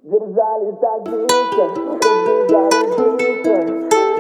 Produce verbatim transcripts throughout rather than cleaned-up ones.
Держались так близко, разбежались быстро.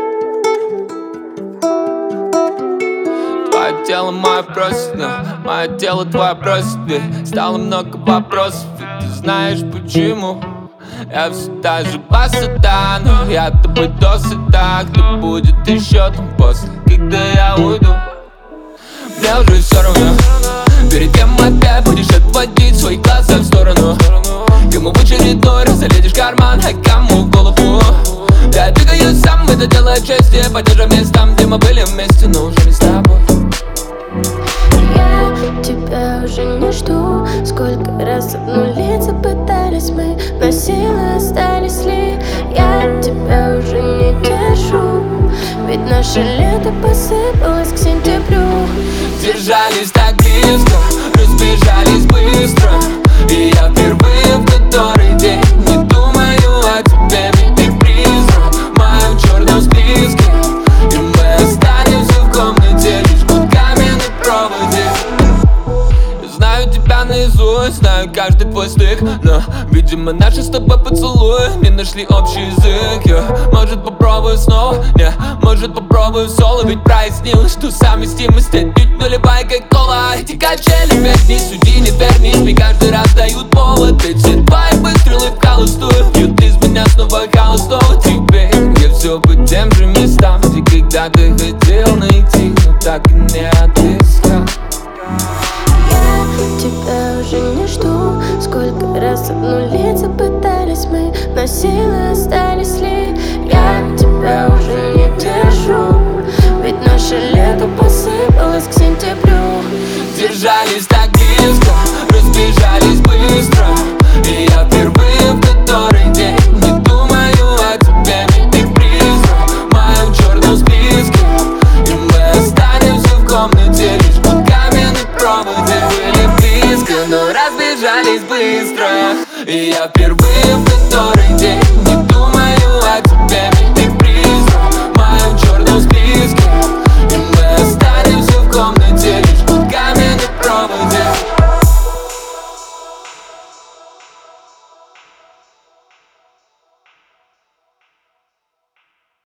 Твое тело мое просит, но мое тело твое просит. Ведь стало много вопросов, и ты знаешь почему. Я все та же красота, но я тобой досыта. Кто будет еще там после, когда я уйду? Мне уже все равно, перед кем опять будешь отводить свои глаза в сторону. Кому в очередной раз залезешь в карман, а кому в голову. Я двигаюсь сам, это делает чести по тем же местам, где мы были вместе, но уже не с тобой. Я тебя уже не жду. Сколько раз обнулиться пытались мы, но силы остались ли? Я тебя уже не держу, ведь наше лето посыпалось к сентябрю. Держались так близко, разбежались быстро. И я впервые в который день не думаю о тебе. Ведь ты призрак в моем черном списке, и мы останемся в комнате лишь гудками на проводе. Знаю тебя наизусть, знаю каждый твой стык, но, видимо, наши с тобой поцелуи не нашли общий язык. Я, может, попробую снова, не, может, попробую соло. Ведь прояснилось, что совместимость отнюдь нулевая, как кола. Эти качели опять не суди, не вернись, мне каждый раз дают повод. Эти твои выстрелы в холостую бьют из меня снова холостого. Теперь я все по тем же местам, где когда ты хотел найти, но так и не отыскал. Тебя уже не жду. Сколько раз обнулиться пытались мы, но силы остались ли? Я тебя уже не держу, ведь наше лето посыпалось к сентябрю. Держались так близко, разбежались быстро. И я впервые в который день не думаю о тебе. Ведь ты призрак в моем черном списке, и мы останемся в комнате лишь гудками на проводе. Были близко, но разбежались быстро. И я впервые в